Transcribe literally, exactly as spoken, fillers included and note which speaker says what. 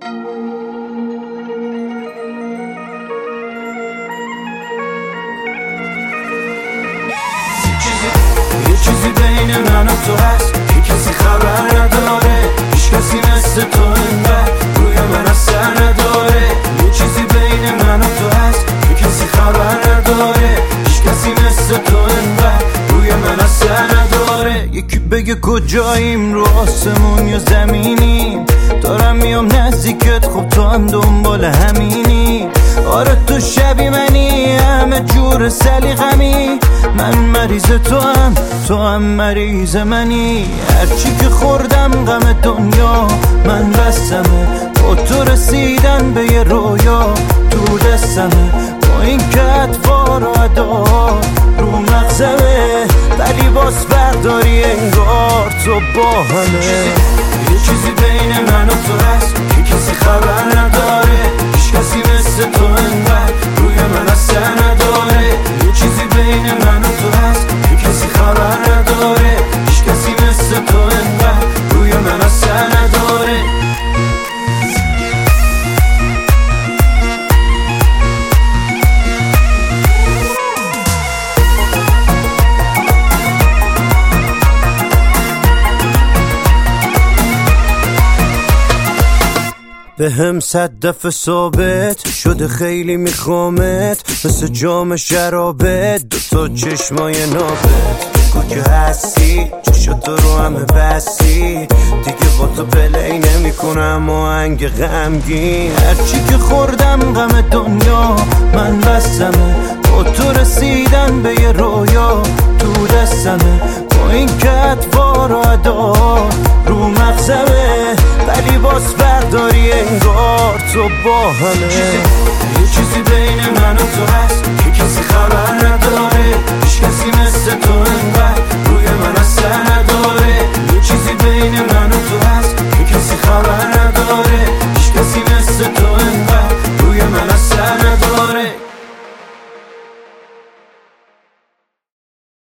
Speaker 1: یه چیزی بین من و تو هست که کسی خبر نداره، هیچ کسی مثل تو انقدر روی من اثر نداره. یه چیزی بین من و تو هست که کسی خبر نداره، هیچ کسی مثل تو انقدر روی من اثر نداره. یکی بگه کجاییم، رو آسمون یا زمینیم، دارم میام نزدیکت، خب تو هم دنبال همینی. آره تو شبی منی، همه جور سلیقمی، من مریض تو هم تو هم مریض منی. هرچی که خوردم غم دنیا من بستمه، با تو رسیدن به یه رویا تو دستمه. با این که اطوار و ادا رو مغزمه، ولی باز برداری انگار تو با همه. یه چیزی بین من و تو هست که کسی خبر نداره، هیچ کسی مثل تو انقدر روی من اثر نداره. یه چیزی بین من و تو هست که کسی خبر نداره، هیچ کسی مثل تو انقدر روی من اثر نداره. به هم صد دفعه ثابت شده خیلی میخوامت، مثل جام شرابت دوتا چشمای نابت. بگو که هستی، چشاتو رو همه بستی، دیگه با تو پلی نمی کنم آهنگ غمگین. هرچی که خوردم غم دنیا من بستمه، با تو رسیدن به یه رویا تو دستمه. با این که اطوار و ادا رو مغزمه، ولی باز برداری انگار تو با همه. یه چیزی بین من و تو